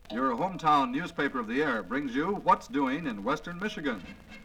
Your hometown newspaper of the air brings you what's doing in western Michigan.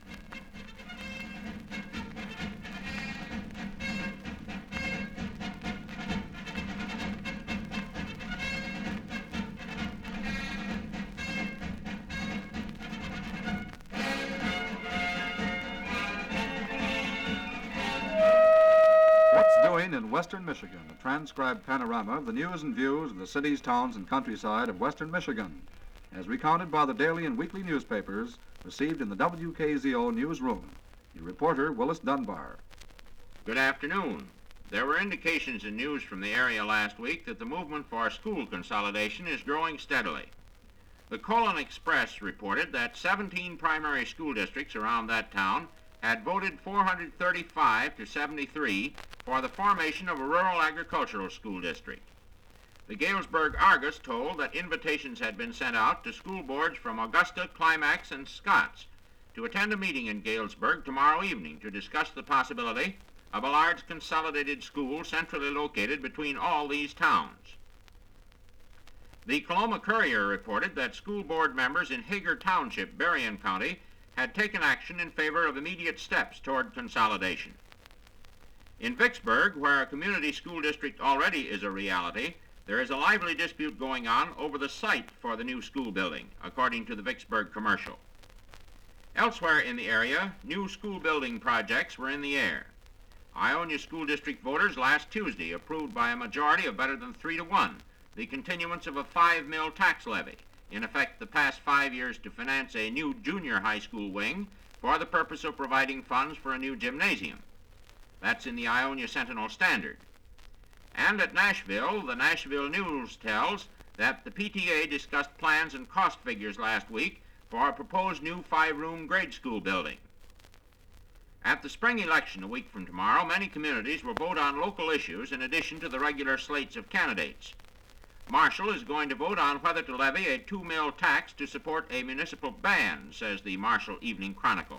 What's doing in western Michigan, a transcribed panorama of the news and views of the cities, towns, and countryside of western Michigan, as recounted by the daily and weekly newspapers received in the WKZO newsroom. Your reporter, Willis Dunbar. Good afternoon. There were indications in news from the area last week that the movement for school consolidation is growing steadily. The Colon Express reported that 17 primary school districts around that town had voted 435 to 73 for the formation of a rural agricultural school district. The Galesburg Argus told that invitations had been sent out to school boards from Augusta, Climax, and Scotts to attend a meeting in Galesburg tomorrow evening to discuss the possibility of a large consolidated school centrally located between all these towns. The Coloma Courier reported that school board members in Hager Township, Berrien County, had taken action in favor of immediate steps toward consolidation. In Vicksburg, where a community school district already is a reality, there is a lively dispute going on over the site for the new school building, according to the Vicksburg Commercial. Elsewhere in the area, new school building projects were in the air. Ionia School District voters last Tuesday approved by a majority of better than 3-1 the continuance of a 5 mil tax levy, in effect the past 5 years to finance a new junior high school wing for the purpose of providing funds for a new gymnasium. That's in the Ionia Sentinel Standard. And at Nashville, the Nashville News tells that the PTA discussed plans and cost figures last week for a proposed new 5-room grade school building. At the spring election a week from tomorrow, many communities will vote on local issues in addition to the regular slates of candidates. Marshall is going to vote on whether to levy a 2 mil tax to support a municipal band, says the Marshall Evening Chronicle.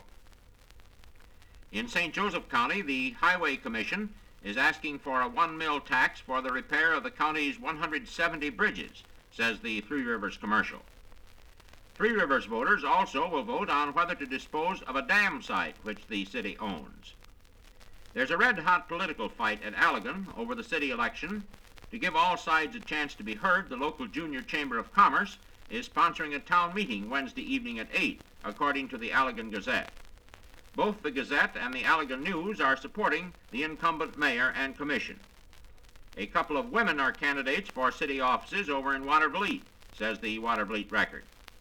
In St. Joseph County, the Highway Commission is asking for a 1 mil tax for the repair of the county's 170 bridges, says the Three Rivers Commercial. Three Rivers voters also will vote on whether to dispose of a dam site which the city owns. There's a red-hot political fight at Allegan over the city election. To give all sides a chance to be heard, the local Junior Chamber of Commerce is sponsoring a town meeting Wednesday evening at 8, according to the Allegan Gazette. Both the Gazette and the Allegan News are supporting the incumbent mayor and commission. A couple of women are candidates for city offices over in Watervliet, says the Watervliet Record.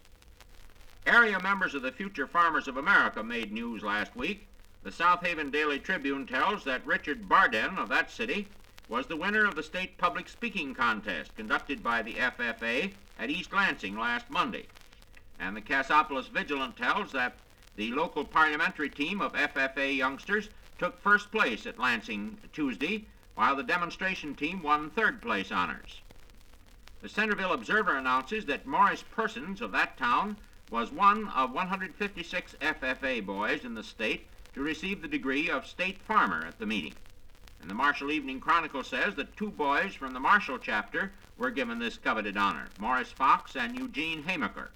Area members of the Future Farmers of America made news last week. The South Haven Daily Tribune tells that Richard Barden of that city was the winner of the state public speaking contest conducted by the FFA at East Lansing last Monday. And the Cassopolis Vigilant tells that the local parliamentary team of FFA youngsters took first place at Lansing Tuesday, while the demonstration team won third place honors. The Centerville Observer announces that Morris Persons of that town was one of 156 FFA boys in the state to receive the degree of state farmer at the meeting. And the Marshall Evening Chronicle says that 2 boys from the Marshall chapter were given this coveted honor, Morris Fox and Eugene Hamaker.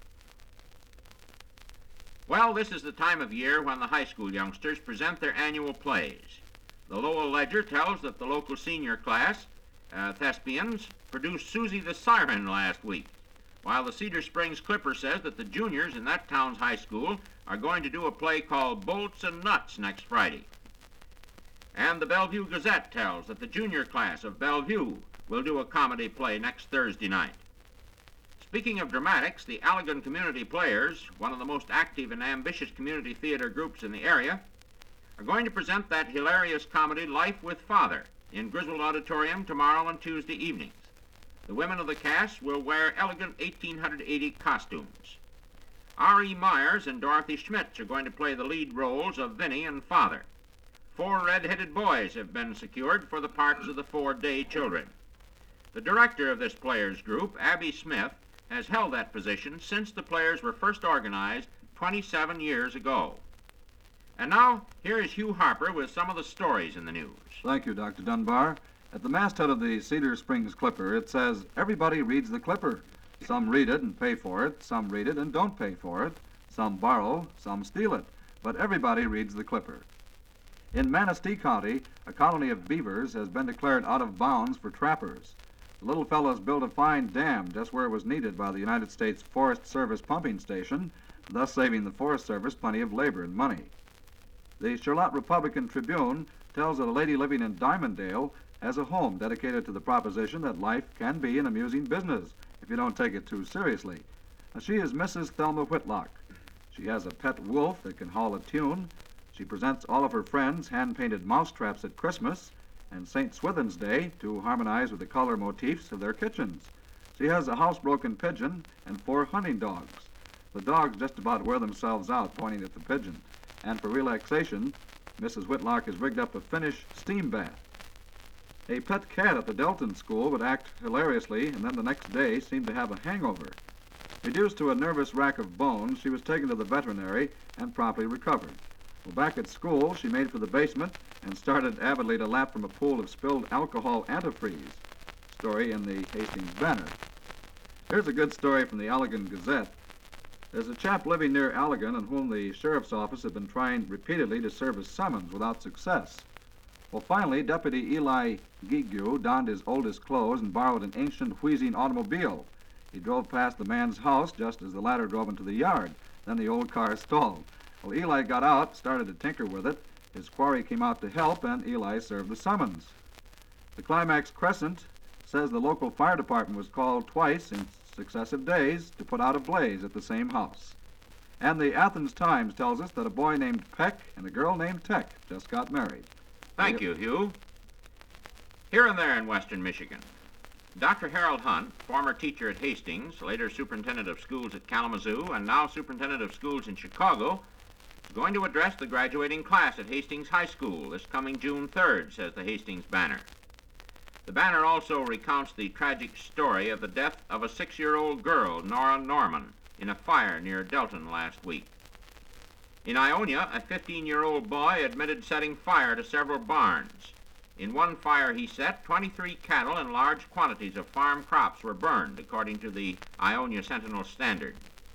Well, this is the time of year when the high school youngsters present their annual plays. The Lowell Ledger tells that the local senior class, thespians, produced Susie the Siren last week, while the Cedar Springs Clipper says that the juniors in that town's high school are going to do a play called Bolts and Nuts next Friday. And the Bellevue Gazette tells that the junior class of Bellevue will do a comedy play next Thursday night. Speaking of dramatics, the Allegan Community Players, one of the most active and ambitious community theater groups in the area, are going to present that hilarious comedy Life with Father in Griswold Auditorium tomorrow and Tuesday evenings. The women of the cast will wear elegant 1880 costumes. R.E. Myers and Dorothy Schmitz are going to play the lead roles of Vinny and Father. 4 red-headed boys have been secured for the parts of the 4-day children. The director of this players group, Abby Smith, has held that position since the players were first organized 27 years ago. And now, here is Hugh Harper with some of the stories in the news. Thank you, Dr. Dunbar. At the masthead of the Cedar Springs Clipper, it says, "Everybody reads the Clipper." Some read it and pay for it, some read it and don't pay for it, some borrow, some steal it, but everybody reads the Clipper. In Manistee County, a colony of beavers has been declared out of bounds for trappers. The little fellows built a fine dam just where it was needed by the United States Forest Service pumping station, thus saving the Forest Service plenty of labor and money. The Charlotte Republican Tribune tells that a lady living in Diamonddale has a home dedicated to the proposition that life can be an amusing business if you don't take it too seriously. She is Mrs. Thelma Whitlock. She has a pet wolf that can howl a tune. She presents all of her friends hand-painted mousetraps at Christmas and St. Swithin's Day to harmonize with the color motifs of their kitchens. She has a housebroken pigeon and 4 hunting dogs. The dogs just about wear themselves out pointing at the pigeon. And for relaxation, Mrs. Whitlock has rigged up a Finnish steam bath. A pet cat at the Delton School would act hilariously and then the next day seem to have a hangover. Reduced to a nervous rack of bones, she was taken to the veterinary and promptly recovered. Well, back at school, she made for the basement and started avidly to lap from a pool of spilled alcohol antifreeze. Story in the Hastings Banner. Here's a good story from the Allegan Gazette. There's a chap living near Allegan on whom the sheriff's office had been trying repeatedly to serve a summons without success. Well, finally, Deputy Eli Gigu donned his oldest clothes and borrowed an ancient, wheezing automobile. He drove past the man's house just as the latter drove into the yard. Then the old car stalled. Well, Eli got out, started to tinker with it. His quarry came out to help, and Eli served the summons. The Climax Crescent says the local fire department was called twice in successive days to put out a blaze at the same house. And the Athens Times tells us that a boy named Peck and a girl named Tech just got married. Thank you, Hugh. Here and there in western Michigan, Dr. Harold Hunt, former teacher at Hastings, later superintendent of schools at Kalamazoo, and now superintendent of schools in Chicago, is going to address the graduating class at Hastings High School this coming June 3rd, says the Hastings Banner. The Banner also recounts the tragic story of the death of a 6-year-old girl, Nora Norman, in a fire near Delton last week. In Ionia, a 15-year-old boy admitted setting fire to several barns. In one fire he set, 23 cattle and large quantities of farm crops were burned, according to the Ionia Sentinel Standard.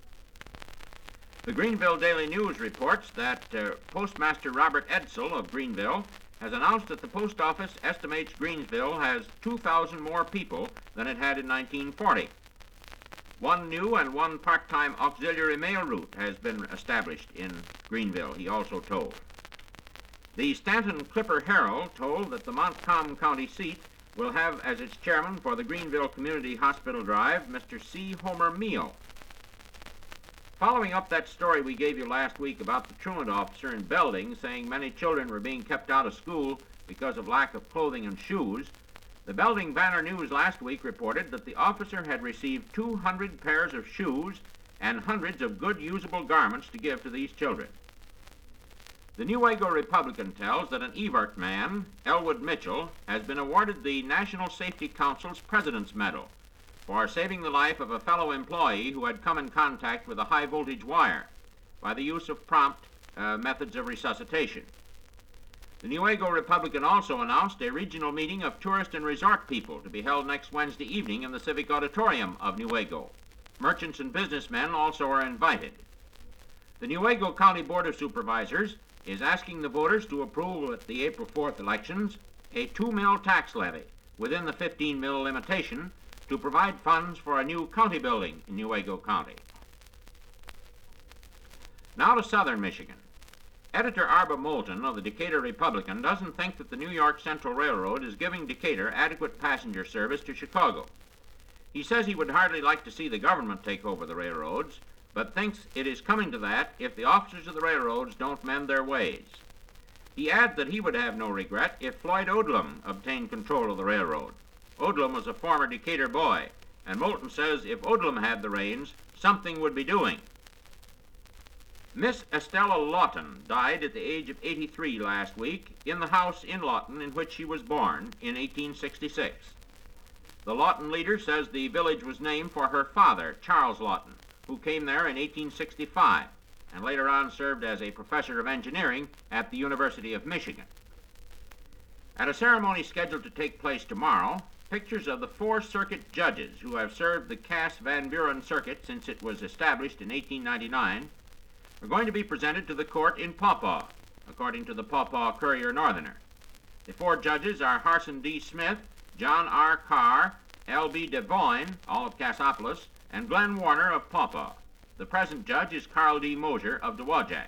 The Greenville Daily News reports that Postmaster Robert Edsel of Greenville has announced that the post office estimates Greensville has 2,000 more people than it had in 1940. One new and one part-time auxiliary mail route has been established in Greenville, he also told. The Stanton Clipper Herald told that the Montcalm County seat will have as its chairman for the Greenville Community Hospital Drive, Mr. C. Homer Meal. Following up that story we gave you last week about the truant officer in Belding saying many children were being kept out of school because of lack of clothing and shoes, the Belding Banner News last week reported that the officer had received 200 pairs of shoes and hundreds of good usable garments to give to these children. The Newaygo Republican tells that an Evart man, Elwood Mitchell, has been awarded the National Safety Council's President's Medal for saving the life of a fellow employee who had come in contact with a high-voltage wire by the use of prompt methods of resuscitation. The Newaygo Republican also announced a regional meeting of tourist and resort people to be held next Wednesday evening in the Civic Auditorium of Newaygo. Merchants and businessmen also are invited. The Newaygo County Board of Supervisors is asking the voters to approve at the April 4th elections a 2 mil tax levy within the 15 mil limitation to provide funds for a new county building in Newaygo County. Now to southern Michigan. Editor Arba Moulton of the Decatur Republican doesn't think that the New York Central Railroad is giving Decatur adequate passenger service to Chicago. He says he would hardly like to see the government take over the railroads, but thinks it is coming to that if the officers of the railroads don't mend their ways. He adds that he would have no regret if Floyd Odlum obtained control of the railroad. Odlum was a former Decatur boy, and Moulton says if Odlum had the reins, something would be doing. Miss Estella Lawton died at the age of 83 last week in the house in Lawton in which she was born in 1866. The Lawton leader says the village was named for her father, Charles Lawton, who came there in 1865 and later on served as a professor of engineering at the University of Michigan. At a ceremony scheduled to take place tomorrow, pictures of the 4 circuit judges who have served the Cass Van Buren Circuit since it was established in 1899 are going to be presented to the court in Pawpaw, according to the Pawpaw Courier Northerner. The 4 judges are Harson D. Smith, John R. Carr, L.B. Devoyne, all of Cassopolis, and Glenn Warner of Pawpaw. The present judge is Carl D. Mosier of Dowagiac.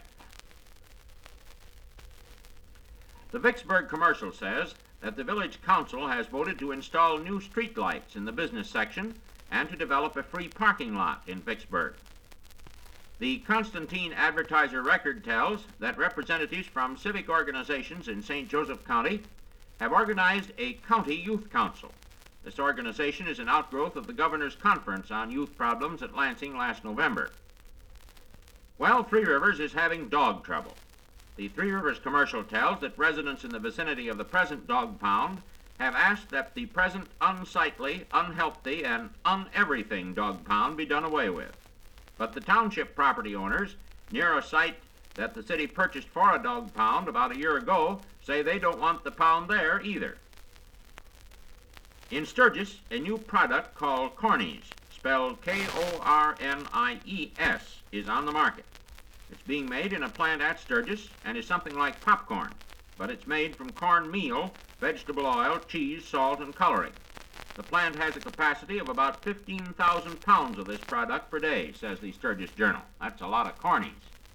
The Vicksburg Commercial says that the village council has voted to install new street lights in the business section and to develop a free parking lot in Vicksburg. The Constantine Advertiser Record tells that representatives from civic organizations in St. Joseph County have organized a county youth council. This organization is an outgrowth of the Governor's Conference on Youth Problems at Lansing last November. Well, Three Rivers is having dog trouble. The Three Rivers Commercial tells that residents in the vicinity of the present dog pound have asked that the present unsightly, unhealthy, and un-everything dog pound be done away with. But the township property owners near a site that the city purchased for a dog pound about a year ago say they don't want the pound there either. In Sturgis, a new product called Cornies, spelled K-O-R-N-I-E-S, is on the market. It's being made in a plant at Sturgis and is something like popcorn, but it's made from corn meal, vegetable oil, cheese, salt, and coloring. The plant has a capacity of about 15,000 pounds of this product per day, says the Sturgis Journal. That's a lot of Cornies.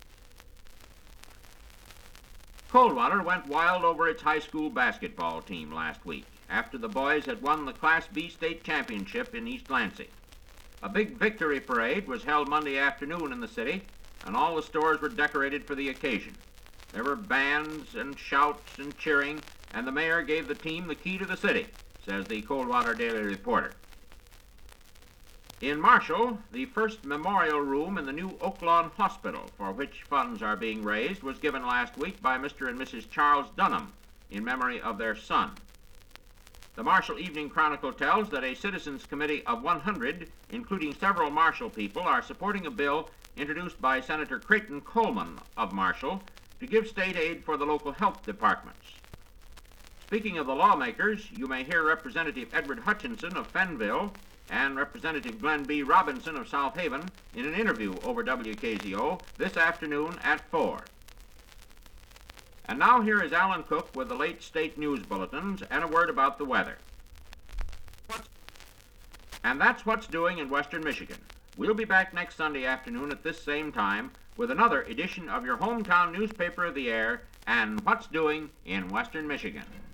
Coldwater went wild over its high school basketball team last week after the boys had won the Class B state championship in East Lansing. A big victory parade was held Monday afternoon in the city, and all the stores were decorated for the occasion. There were bands and shouts and cheering, and the mayor gave the team the key to the city, says the Coldwater Daily Reporter. In Marshall, the first memorial room in the new Oaklawn Hospital, for which funds are being raised, was given last week by Mr. and Mrs. Charles Dunham in memory of their son. The Marshall Evening Chronicle tells that a citizens committee of 100, including several Marshall people, are supporting a bill introduced by Senator Creighton Coleman of Marshall to give state aid for the local health departments. Speaking of the lawmakers, you may hear Representative Edward Hutchinson of Fenville and Representative Glenn B. Robinson of South Haven in an interview over WKZO this afternoon at 4. And now here is Alan Cook with the late state news bulletins and a word about the weather. And that's what's doing in western Michigan. We'll be back next Sunday afternoon at this same time with another edition of your hometown newspaper of the air and what's doing in western Michigan.